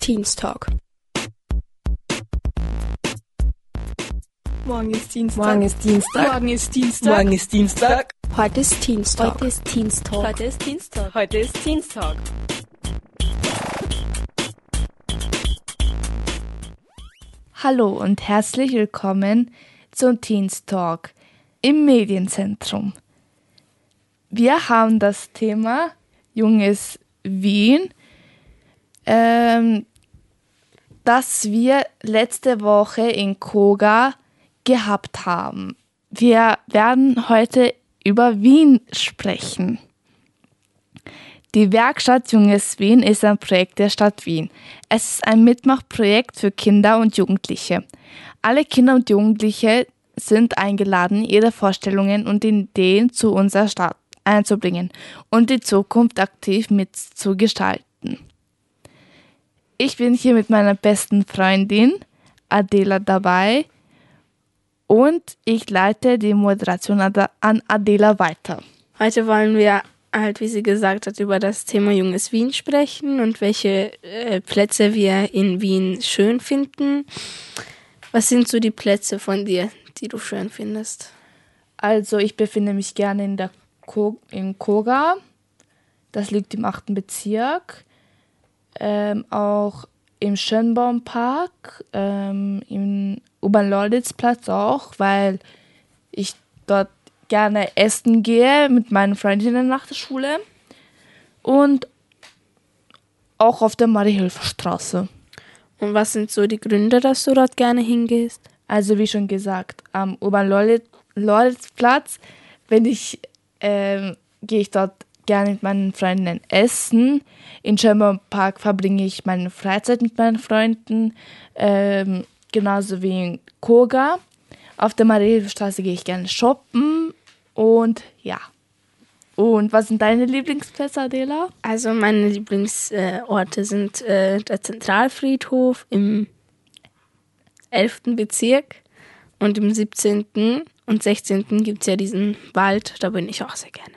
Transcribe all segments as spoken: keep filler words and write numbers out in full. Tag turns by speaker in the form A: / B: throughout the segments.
A: Teens Talk.
B: Morgen ist Dienstag.
C: Morgen ist Dienstag.
B: Morgen ist Dienstag.
C: Morgen ist Dienstag.
A: Heute ist Teens Talk.
D: Heute ist Teens Talk.
B: Heute ist Dienstag.
C: Heute ist Dienstag.
E: Hallo und herzlich willkommen zum Teens Talk im Medienzentrum. Wir haben das Thema Junges Wien, ähm, das wir letzte Woche in Koga gehabt haben. Wir werden heute über Wien sprechen. Die Werkstatt Junges Wien ist ein Projekt der Stadt Wien. Es ist ein Mitmachprojekt für Kinder und Jugendliche. Alle Kinder und Jugendliche sind eingeladen, ihre Vorstellungen und Ideen zu unserer Stadt einzubringen und die Zukunft aktiv mitzugestalten. Ich bin hier mit meiner besten Freundin Adela dabei und ich leite die Moderation an Adela weiter.
D: Heute wollen wir halt, wie sie gesagt hat, über das Thema Junges Wien sprechen und welche äh, Plätze wir in Wien schön finden. Was sind so die Plätze von dir, die du schön findest?
E: Also ich befinde mich gerne in der Ko- in Koga. Das liegt im achten Bezirk. Ähm, auch im Schönbaumpark, ähm, im U-Bahn-Lorlitzplatz auch, weil ich dort gerne essen gehe mit meinen Freundinnen nach der Schule. Und auch auf der Marie-Hilfer-Straße.
D: Und was sind so die Gründe, dass du dort gerne hingehst?
E: Also wie schon gesagt, am U-Bahn-Lorlitzplatz, wenn ich, ähm, gehe ich dort gerne mit meinen Freunden essen. In Schönbaumpark verbringe ich meine Freizeit mit meinen Freunden, ähm, genauso wie in Koga. Auf der Marie-Hilfer-Straße gehe ich gerne shoppen und ja. Und was sind deine Lieblingsplätze, Adela?
D: Also meine Lieblingsorte sind äh, der Zentralfriedhof im elften Bezirk und im siebzehnten und sechzehnten gibt es ja diesen Wald, da bin ich auch sehr gerne.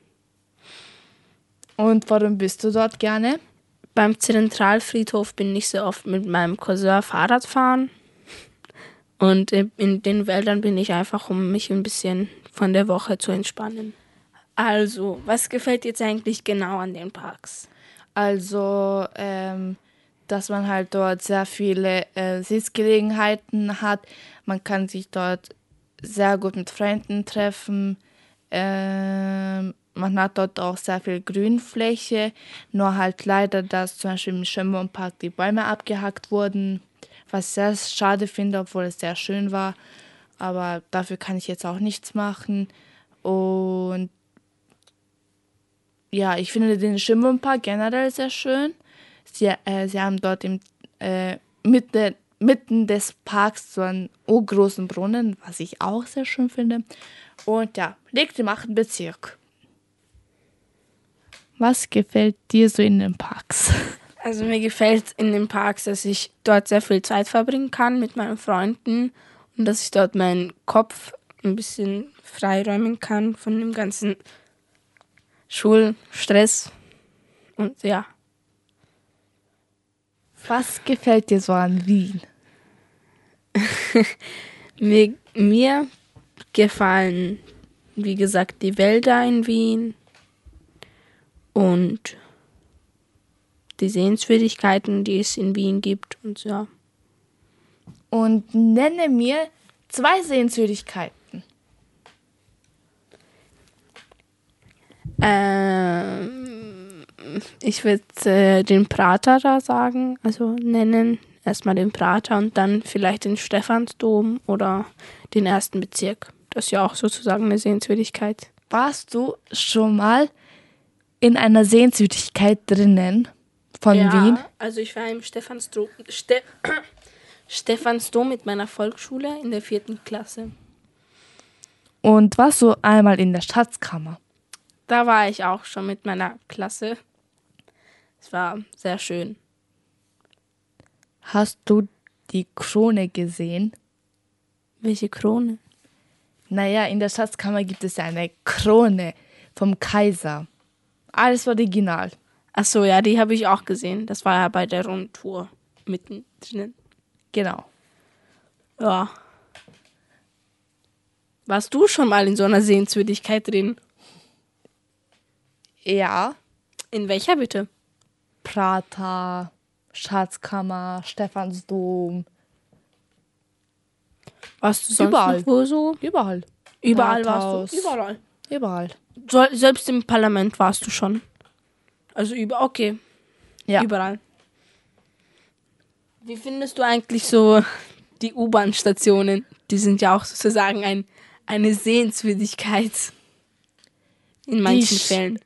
E: Und warum bist du dort gerne?
D: Beim Zentralfriedhof bin ich sehr oft mit meinem Cousin Fahrrad fahren. Und in den Wäldern bin ich einfach, um mich ein bisschen von der Woche zu entspannen. Also, was gefällt dir jetzt eigentlich genau an den Parks?
E: Also, ähm, dass man halt dort sehr viele äh, Sitzgelegenheiten hat. Man kann sich dort sehr gut mit Freunden treffen. Ähm, man hat dort auch sehr viel Grünfläche. Nur halt leider, dass zum Beispiel im Schönbaumpark die Bäume abgehackt wurden. Was ich sehr schade finde, obwohl es sehr schön war. Aber dafür kann ich jetzt auch nichts machen. Und ja, ich finde den Schönbaumpark generell sehr schön. Sie, äh, sie haben dort im, äh, Mitte, mitten des Parks so einen urgroßen Brunnen, was ich auch sehr schön finde. Und ja, liegt im achten Bezirk. Was gefällt dir so in den Parks?
D: Also mir gefällt in den Parks, dass ich dort sehr viel Zeit verbringen kann mit meinen Freunden und dass ich dort meinen Kopf ein bisschen freiräumen kann von dem ganzen Schulstress. Und ja.
E: Was gefällt dir so an Wien?
D: mir, mir gefallen, wie gesagt, die Wälder in Wien und die Sehenswürdigkeiten, die es in Wien gibt und ja.
E: Und nenne mir zwei Sehenswürdigkeiten.
D: Ähm, ich würde äh, den Prater da sagen, also nennen. Erstmal den Prater und dann vielleicht den Stephansdom oder den ersten Bezirk. Das ist ja auch sozusagen eine Sehenswürdigkeit.
E: Warst du schon mal in einer Sehenswürdigkeit drinnen von
D: ja,
E: Wien?
D: Also ich war im Stephansdom, Ste- Stephansdom mit meiner Volksschule in der vierten Klasse.
E: Und warst du einmal in der Schatzkammer?
D: Da war ich auch schon mit meiner Klasse. Es war sehr schön.
E: Hast du die Krone gesehen?
D: Welche Krone?
E: Naja, in der Schatzkammer gibt es ja eine Krone vom Kaiser. Alles original.
D: Ach so, ja, die habe ich auch gesehen. Das war ja bei der Rundtour. mitten drinnen.
E: Genau.
D: Ja. Warst du schon mal in so einer Sehenswürdigkeit drin?
E: Ja.
D: In welcher bitte?
E: Prater, Schatzkammer, Stephansdom.
D: Warst du sonst
E: Überall.
D: noch wo so?
E: Überall.
D: Überall
E: Rathaus.
D: warst du? Überall.
E: Überall.
D: So, selbst im Parlament warst du schon. Also über, okay.
E: Ja.
D: Überall. Wie findest du eigentlich so die U-Bahn-Stationen? Die sind ja auch sozusagen ein, eine Sehenswürdigkeit. In manchen
E: Ich-
D: Fällen.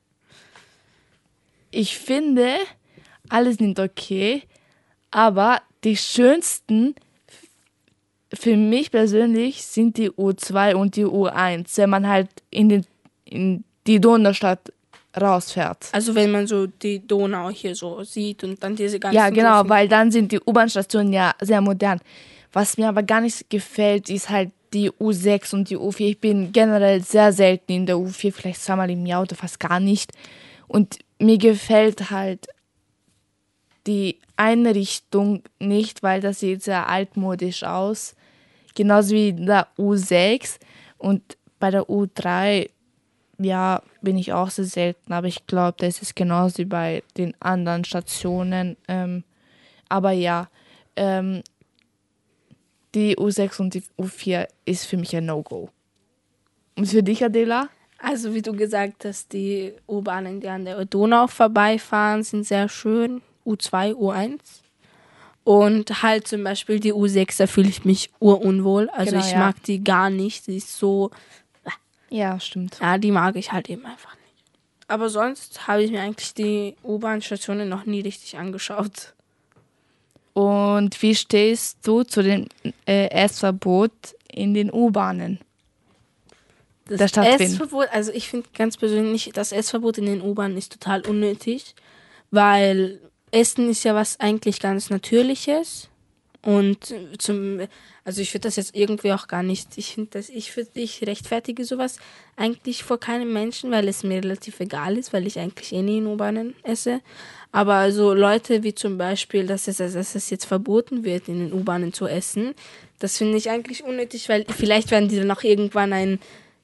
E: Ich finde, alle sind okay, aber die schönsten f- für mich persönlich sind die U zwei und die U eins, wenn man halt in, den, in die Donaustadt rausfährt.
D: Also wenn man so die Donau hier so sieht und dann diese ganzen...
E: Ja, genau,
D: großen-
E: weil dann sind die U-Bahn-Stationen ja sehr modern. Was mir aber gar nicht gefällt, ist halt die U sechs und die U vier. Ich bin generell sehr selten in der U vier, vielleicht zweimal im Jahr oder fast gar nicht. Und mir gefällt halt die Einrichtung nicht, weil das sieht sehr altmodisch aus. Genauso wie in der U sechs. Und bei der U drei, ja, bin ich auch sehr selten. Aber ich glaube, das ist genauso wie bei den anderen Stationen. Ähm, aber ja, ähm, die U sechs und die U vier ist für mich ein No-Go. Und für dich, Adela?
D: Also wie du gesagt hast, die U-Bahnen, die an der Donau vorbeifahren, sind sehr schön. U zwei, U eins. Und halt zum Beispiel die U sechs, da fühle ich mich urunwohl. Also
E: Genau,
D: ich
E: ja.
D: mag die gar nicht. Die ist so,
E: Ja, stimmt.
D: ja, die mag ich halt eben einfach nicht. Aber sonst habe ich mir eigentlich die U-Bahn-Stationen noch nie richtig angeschaut.
E: Und wie stehst du zu dem äh, Essverbot in den U-Bahnen?
D: Das
E: Der Stadt Wien.
D: Essverbot, also ich finde ganz persönlich, das Essverbot in den U-Bahnen ist total unnötig, weil Essen ist ja was eigentlich ganz Natürliches und zum, also ich würde das jetzt irgendwie auch gar nicht, ich finde das, ich für ich rechtfertige sowas eigentlich vor keinem Menschen, weil es mir relativ egal ist, weil ich eigentlich eh nie in U-Bahnen esse. Aber also Leute wie zum Beispiel, dass es, dass es jetzt verboten wird, in den U-Bahnen zu essen, das finde ich eigentlich unnötig, weil vielleicht werden die dann auch irgendwann ein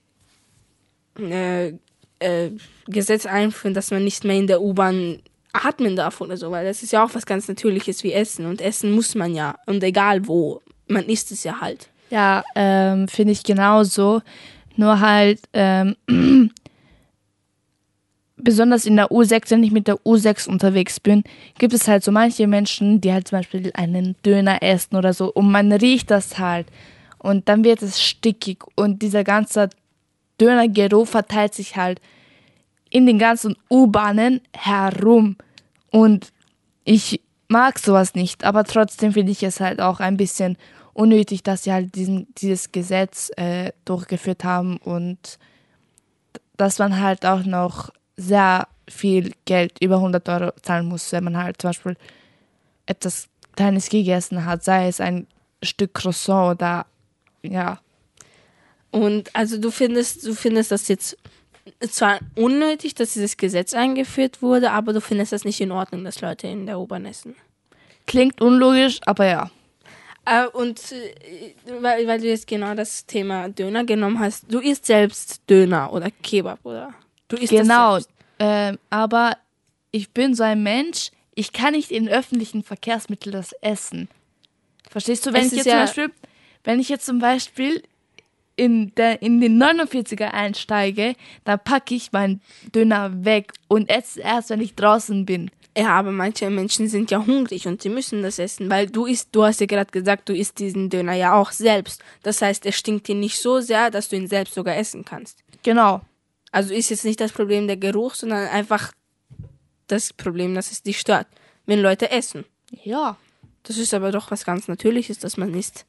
D: äh, äh, Gesetz einführen, dass man nicht mehr in der U-Bahn atmen darf oder so, weil das ist ja auch was ganz Natürliches wie Essen und Essen muss man ja und egal wo, man isst es ja halt.
E: Ja, ähm, finde ich genauso. Nur halt, ähm, besonders in der U sechs, wenn ich mit der U sechs unterwegs bin, gibt es halt so manche Menschen, die halt zum Beispiel einen Döner essen oder so und man riecht das halt und dann wird es stickig und dieser ganze Dönergeruch verteilt sich halt in den ganzen U-Bahnen herum und ich mag sowas nicht, aber trotzdem finde ich es halt auch ein bisschen unnötig, dass sie halt diesen, dieses Gesetz äh, durchgeführt haben und dass man halt auch noch sehr viel Geld, über hundert Euro zahlen muss, wenn man halt zum Beispiel etwas Kleines gegessen hat, sei es ein Stück Croissant oder ja.
D: Und also du findest, du findest das jetzt zwar unnötig, dass dieses Gesetz eingeführt wurde, aber du findest das nicht in Ordnung, dass Leute in der U-Bahn essen.
E: Klingt unlogisch, aber ja.
D: Äh, und äh, weil, weil du jetzt genau das Thema Döner genommen hast, du isst selbst Döner oder Kebab, oder? Du isst
E: Genau,
D: das selbst.
E: ähm, aber ich bin so ein Mensch, ich kann nicht in öffentlichen Verkehrsmitteln das essen. Verstehst du, wenn
D: Es
E: ich
D: ist
E: jetzt zum
D: ja-
E: Beispiel, wenn ich jetzt zum Beispiel in, der, in den neunundvierziger einsteige, dann packe ich meinen Döner weg und esse erst, wenn ich draußen bin.
D: Ja, aber manche Menschen sind ja hungrig und sie müssen das essen, weil du isst, du hast ja gerade gesagt, du isst diesen Döner ja auch selbst. Das heißt, er stinkt dir nicht so sehr, dass du ihn selbst sogar essen kannst.
E: Genau.
D: Also ist jetzt nicht das Problem der Geruch, sondern einfach das Problem, dass es dich stört, wenn Leute essen.
E: Ja.
D: Das ist aber doch was ganz Natürliches, dass man isst.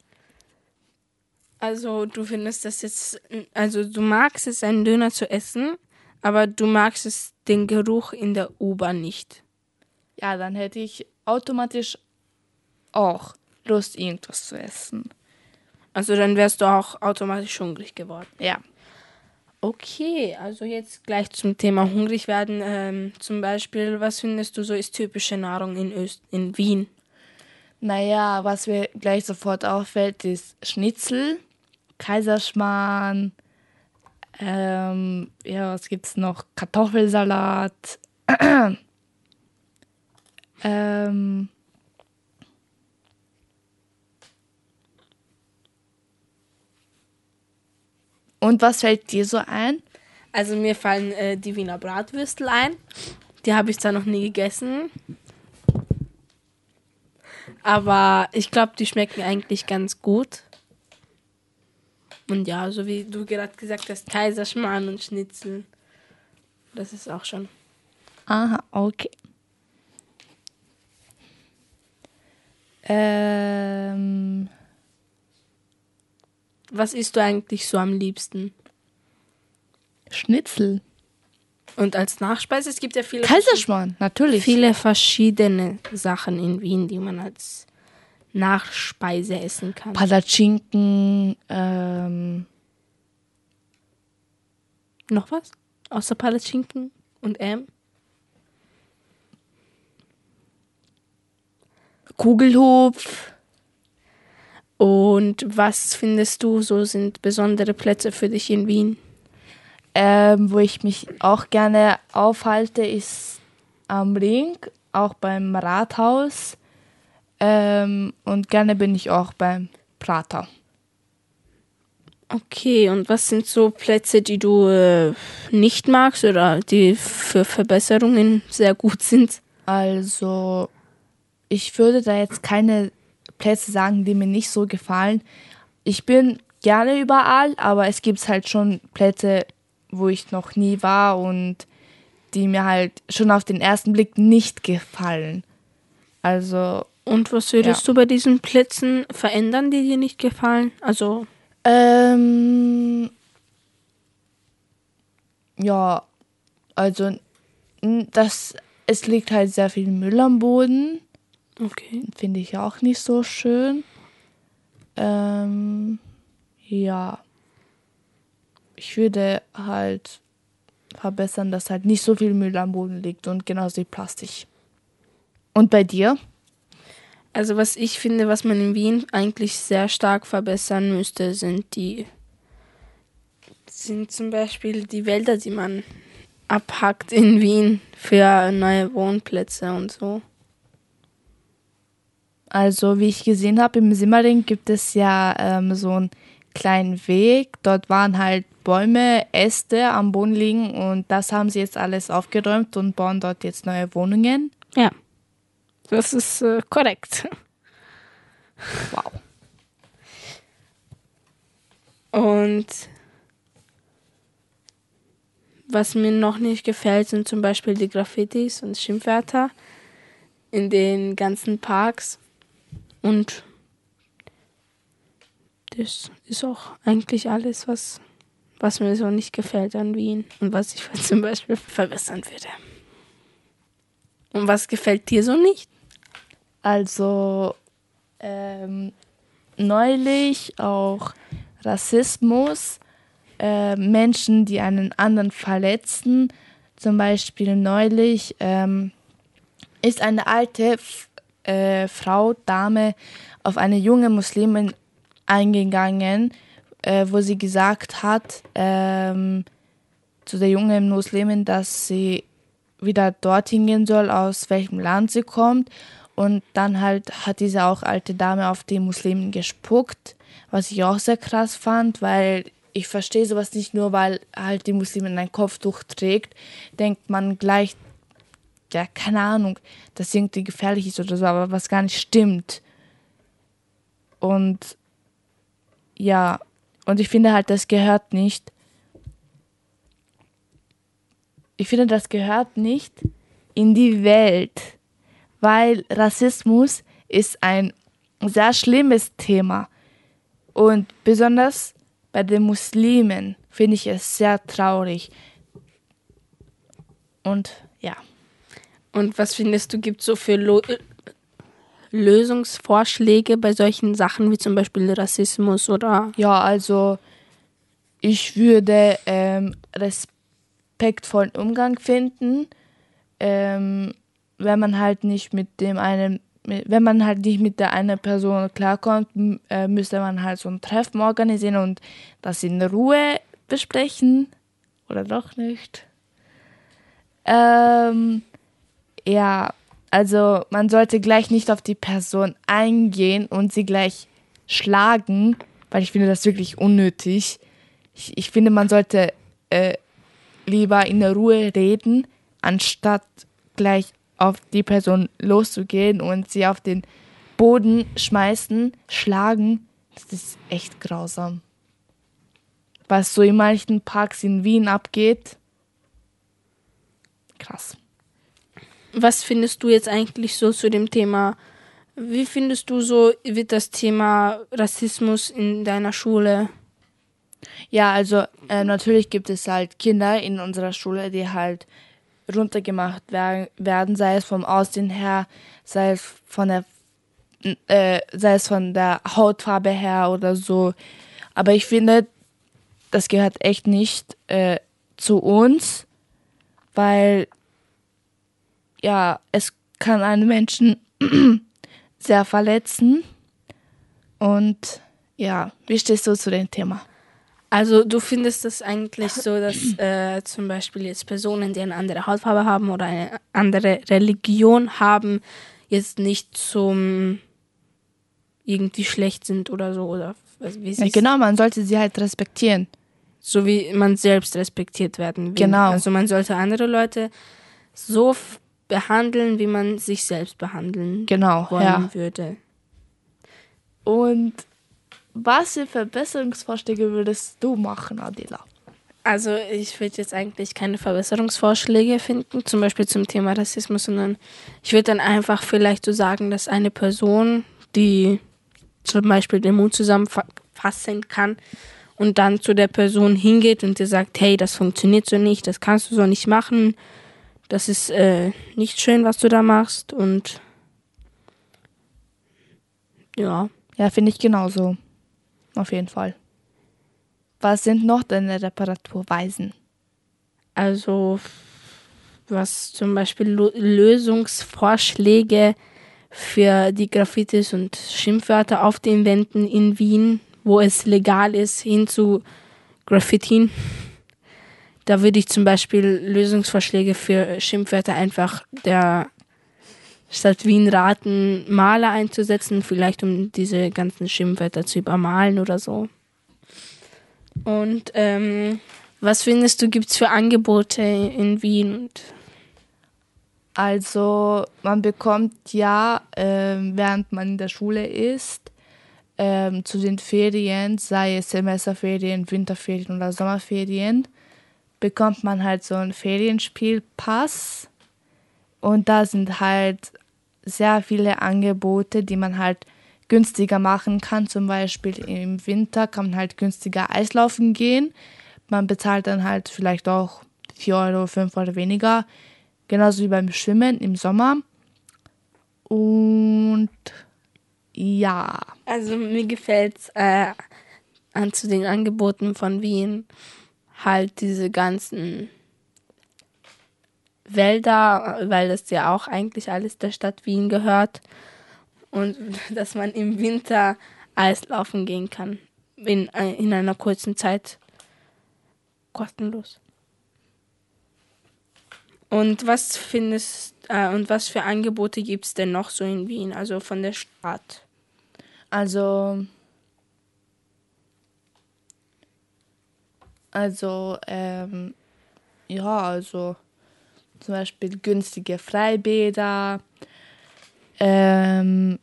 D: Also du findest das jetzt, also du magst es, einen Döner zu essen, aber du magst es, den Geruch in der U-Bahn nicht.
E: Ja, dann hätte ich automatisch auch Lust, irgendwas zu essen.
D: Also dann wärst du auch automatisch hungrig geworden.
E: Ja.
D: Okay, also jetzt gleich zum Thema hungrig werden. Ähm, zum Beispiel, was findest du so ist typische Nahrung in, Öst in Wien?
E: Naja, was mir gleich sofort auffällt, ist Schnitzel, Kaiserschmarrn, ähm, ja, was gibt's noch? Kartoffelsalat, ähm, und was fällt dir so ein?
D: Also mir fallen äh, die Wiener Bratwürstel ein. Die habe ich zwar noch nie gegessen. Aber ich glaube, die schmecken eigentlich ganz gut. Und ja, so wie du gerade gesagt hast, Kaiserschmarrn und Schnitzel. Das ist auch schon.
E: Aha, okay. Ähm,
D: Was isst du eigentlich so am liebsten?
E: Schnitzel.
D: Und als Nachspeise, es gibt ja viele,
E: Kaiserschmarrn, natürlich.
D: viele verschiedene Sachen in Wien, die man als Nachspeise essen kann.
E: Palatschinken, ähm,
D: Noch was? Außer Palatschinken und M?
E: Kugelhupf.
D: Und was findest du, so sind besondere Plätze für dich in Wien?
E: Ähm, wo ich mich auch gerne aufhalte, ist am Ring, auch beim Rathaus. Ähm, und gerne bin ich auch beim Prater.
D: Okay, und was sind so Plätze, die du äh, nicht magst oder die für Verbesserungen sehr gut sind?
E: Also, ich würde da jetzt keine Plätze sagen, die mir nicht so gefallen. Ich bin gerne überall, aber es gibt halt schon Plätze, wo ich noch nie war und die mir halt schon auf den ersten Blick nicht gefallen. Also,
D: Und was würdest
E: Ja.
D: du bei diesen Plätzen verändern, die dir nicht gefallen? Also,
E: ähm, ja, also, n- das, es liegt halt sehr viel Müll am Boden.
D: okay.
E: Finde ich auch nicht so schön. Ähm, ja. Ich würde halt verbessern, dass halt nicht so viel Müll am Boden liegt und genauso wie Plastik. Und bei dir?
D: Also was ich finde, was man in Wien eigentlich sehr stark verbessern müsste, sind die sind zum Beispiel die Wälder, die man abhackt in Wien für neue Wohnplätze und so.
E: Also wie ich gesehen habe, im Simmering gibt es ja ähm, so einen kleinen Weg. Dort waren halt Bäume, Äste am Boden liegen und das haben sie jetzt alles aufgeräumt und bauen dort jetzt neue Wohnungen.
D: Ja, das ist äh, korrekt.
E: Wow.
D: Und was mir noch nicht gefällt, sind zum Beispiel die Graffitis und Schimpfwörter in den ganzen Parks. Und das ist auch eigentlich alles, was, was mir so nicht gefällt an Wien und was ich zum Beispiel verbessern würde. Und was gefällt dir so nicht?
E: Also ähm, neulich auch Rassismus, äh, Menschen, die einen anderen verletzen. Zum Beispiel neulich ähm, ist eine alte F- äh, Frau, Dame, auf eine junge Muslimin eingegangen, äh, wo sie gesagt hat ähm, zu der jungen Muslimin, dass sie wieder dorthin gehen soll, aus welchem Land sie kommt. Und dann halt hat diese auch alte Dame auf die Muslimen gespuckt, was ich auch sehr krass fand, weil ich verstehe sowas nicht, nur weil halt die Muslimin ein Kopftuch trägt, denkt man gleich, ja, keine Ahnung, dass irgendwie gefährlich ist oder so, aber was gar nicht stimmt. Und ja, und ich finde halt, das gehört nicht. Ich finde, das gehört nicht in die Welt, weil Rassismus ist ein sehr schlimmes Thema. Und besonders bei den Muslimen finde ich es sehr traurig. Und ja.
D: Und was findest du, gibt es so für Lo- Lösungsvorschläge bei solchen Sachen wie zum Beispiel Rassismus oder...
E: Ja, also ich würde ähm, respektvollen Umgang finden, ähm, wenn man halt nicht mit dem einen wenn man halt nicht mit der einen Person klarkommt, m- äh, müsste man halt so ein Treffen organisieren und das in Ruhe besprechen. Oder doch nicht? Ähm, ja, also man sollte gleich nicht auf die Person eingehen und sie gleich schlagen, weil ich finde das wirklich unnötig. Ich, ich finde, man sollte äh, lieber in der Ruhe reden, anstatt gleich auf die Person loszugehen und sie auf den Boden schmeißen, schlagen. Das ist echt grausam. Was so in manchen Parks in Wien abgeht. Krass.
D: Was findest du jetzt eigentlich so zu dem Thema? Wie findest du so, wird das Thema Rassismus in deiner Schule?
E: Ja, also äh, natürlich gibt es halt Kinder in unserer Schule, die halt runtergemacht wer- werden, sei es vom Aussehen her, sei es von der äh, sei es von der Hautfarbe her oder so. Aber ich finde, das gehört echt nicht äh, zu uns, weil ja, es kann einen Menschen sehr verletzen. Und ja, wie stehst du zu dem Thema?
D: Also du findest es eigentlich so, dass äh, zum Beispiel jetzt Personen, die eine andere Hautfarbe haben oder eine andere Religion haben, jetzt nicht zum irgendwie schlecht sind oder so, oder was- wie
E: Ja,
D: siehst-
E: genau, man sollte sie halt respektieren.
D: so wie man selbst respektiert werden will.
E: Genau.
D: Also man sollte andere Leute so f- behandeln, wie man sich selbst behandeln
E: Genau,
D: wollen
E: ja.
D: würde.
E: Und was für Verbesserungsvorschläge würdest du machen, Adela?
D: Also ich würde jetzt eigentlich keine Verbesserungsvorschläge finden, zum Beispiel zum Thema Rassismus, sondern ich würde dann einfach vielleicht so sagen, dass eine Person, die zum Beispiel den Mund zusammenfassen kann und dann zu der Person hingeht und dir sagt, hey, das funktioniert so nicht, das kannst du so nicht machen, das ist äh, nicht schön, was du da machst und ja.
E: Ja, finde ich genauso. Auf jeden Fall. Was sind noch deine Reparaturweisen?
D: Also was zum Beispiel Lo- Lösungsvorschläge für die Graffitis und Schimpfwörter auf den Wänden in Wien, wo es legal ist, hin zu Graffiti. Da würde ich zum Beispiel Lösungsvorschläge für Schimpfwörter einfach der Stadt Wien raten, Maler einzusetzen, vielleicht um diese ganzen Schimpfwörter zu übermalen oder so. Und ähm, was findest du, gibt es für Angebote in Wien?
E: Also man bekommt ja, ähm, während man in der Schule ist, ähm, zu den Ferien, sei es Semesterferien, Winterferien oder Sommerferien, bekommt man halt so einen Ferienspielpass. Und da sind halt sehr viele Angebote, die man halt günstiger machen kann. Zum Beispiel im Winter kann man halt günstiger Eislaufen gehen. Man bezahlt dann halt vielleicht auch vier Euro, fünf Euro weniger. Genauso wie beim Schwimmen im Sommer. Und ja,
D: Also mir gefällt es äh, an zu den Angeboten von Wien halt diese ganzen Wälder, weil das ja auch eigentlich alles der Stadt Wien gehört. Und dass man im Winter Eislaufen gehen kann. In, in einer kurzen Zeit. Kostenlos. Und was findest äh, und was für Angebote gibt es denn noch so in Wien, also von der Stadt?
E: also also ähm, ja, also zum Beispiel günstige Freibäder, ähm,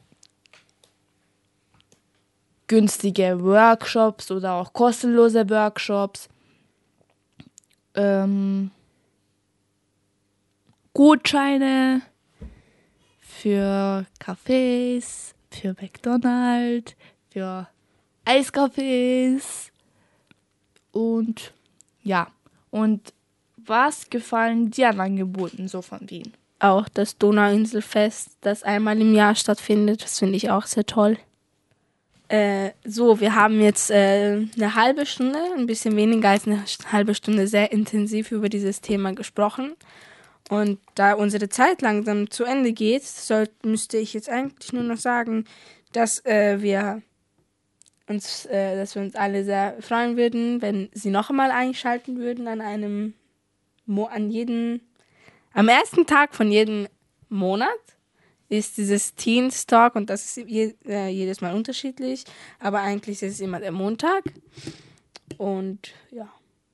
E: günstige Workshops oder auch kostenlose Workshops, ähm, Gutscheine für Cafés, für McDonald's, für Eiscafés und ja. Und was gefallen dir an Angeboten so von Wien?
D: Auch das Donauinselfest, das einmal im Jahr stattfindet, das finde ich auch sehr toll. Äh, so, wir haben jetzt äh, eine halbe Stunde, ein bisschen weniger als eine halbe Stunde, sehr intensiv über dieses Thema gesprochen. Und da unsere Zeit langsam zu Ende geht, soll, müsste ich jetzt eigentlich nur noch sagen, dass äh, wir uns, äh, dass wir uns alle sehr freuen würden, wenn Sie noch einmal einschalten würden an einem, Mo- an jeden, am ersten Tag von jedem Monat ist dieses Teens Talk und das ist je, äh, jedes Mal unterschiedlich, aber eigentlich ist es immer der Montag. Und ja,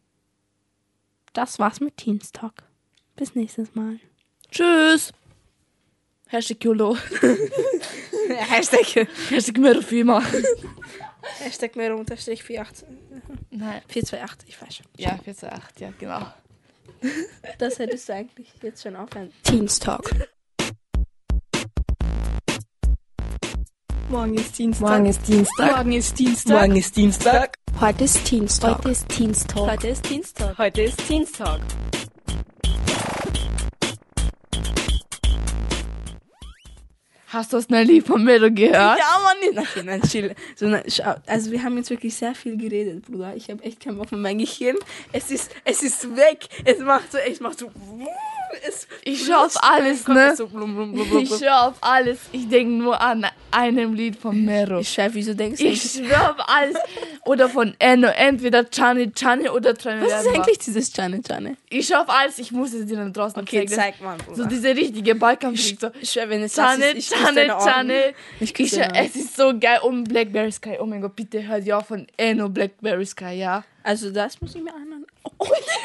D: das war's mit Teens Talk. Bis nächstes Mal.
E: Tschüss. Hashtag YOLO.
D: Hashtag,
E: Hashtag Merofima.
D: Hashtag mehr unterstrich vier acht
E: Nein.
D: vier zwei acht, ich weiß schon.
E: Ja, vier zwei acht, ja, genau.
D: Das hättest du eigentlich jetzt schon aufhören. Teens Talk.
C: Morgen ist Dienstag.
A: Morgen ist Dienstag.
C: Morgen ist Dienstag.
A: Morgen ist Dienstag.
D: Heute ist Teens Talk.
C: Heute ist Dienstag.
D: Heute ist Dienstag.
C: Heute ist Dienstag.
E: Hast du das Nelly von Mero gehört?
D: Ja, Mann. Okay, nein, chill. So, nein, schau, also wir haben jetzt wirklich sehr viel geredet, Bruder. Ich habe echt keinen Bock mehr. Mein Gehirn, es ist, es ist weg. Es macht so, es macht so... Es
E: Ich schau auf alles,
D: kommt
E: ne?
D: So blum, blum, blum, blum,
E: Ich
D: blum.
E: schwör auf alles. Ich denke nur an einem Lied von Mero.
D: Ich schwör, wieso denkst du?
E: Ich schwör auf alles. Oder von Enno. Entweder Chani Chani oder Chani.
D: Was ist eigentlich dieses Chane Chane?
E: Ich schwör auf alles. Ich muss es dir dann draußen
D: Okay,
E: zeigen.
D: zeig mal, Bruder.
E: So diese richtige Balkanflieg. So.
D: Ich schwör, wenn es das
E: Chane,
D: ist, ich küsse
E: Chane,
D: deine Augen.
E: Chane.
D: Ich
E: Ich
D: küsse
E: schwör,
D: deine Augen.
E: es ist so geil. Um Blackberry Sky. Oh mein Gott, bitte hört ja von Enno Blackberry Sky, ja?
D: Also das muss ich mir anhören. Oh.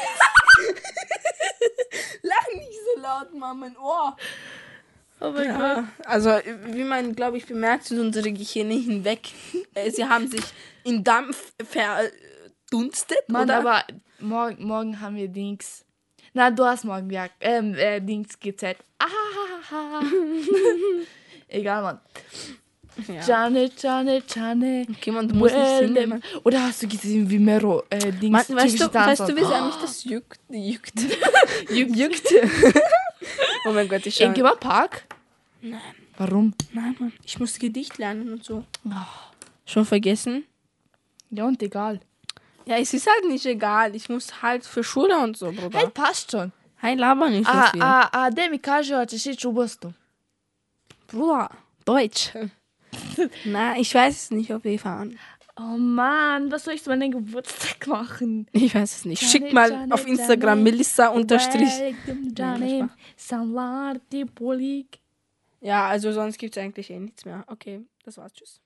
D: Lach nicht so laut, Mama, mein Ohr.
E: Oh mein Gott.
D: Ja, also wie man, glaube ich, bemerkt, sind unsere Gehirne hinweg. Äh, Sie haben sich in Dampf verdunstet,
E: Mann,
D: oder?
E: aber morgen, morgen haben wir Dings. Na, du hast morgen ja, ähm, äh, Dings G Z. Ah, egal, Mann.
D: ja.
E: Chane, Chane, Chane.
D: Okay, man, du musst nicht
E: Well,
D: singen. Man.
E: Oder hast du gesehen, wie Mero äh, Dings
D: Man, weißt du,
E: typische Tanz
D: weißt du,
E: macht?
D: wie sehr mich das juckt? Juckt. juckt. juckt. Oh mein Gott, ich schau.
E: Irgendwann Park?
D: Nein,
E: Warum?
D: nein, Mann. Ich muss Gedicht lernen und so. Schon vergessen?
E: Ja, und egal.
D: Ja, es ist halt nicht egal. Ich muss halt für Schule und so, Bruder.
E: Hey, passt schon.
D: Hey, laber nicht so
E: A,
D: viel.
E: a, a, de mi kaže, hoćeš ići u Boston.
D: Bruder, Deutsch. Na, ich weiß es nicht, ob wir fahren.
E: Oh Mann, was soll ich zu meinem Geburtstag machen?
D: Ich weiß es nicht.
E: Johnny,
D: Schick mal
E: Johnny,
D: auf Instagram
E: Johnny.
D: Melissa unterstrich.
E: Welcome, Johnny. Salarti Polik.
D: Ja, also sonst gibt es eigentlich eh nichts mehr. Okay, das war's. Tschüss.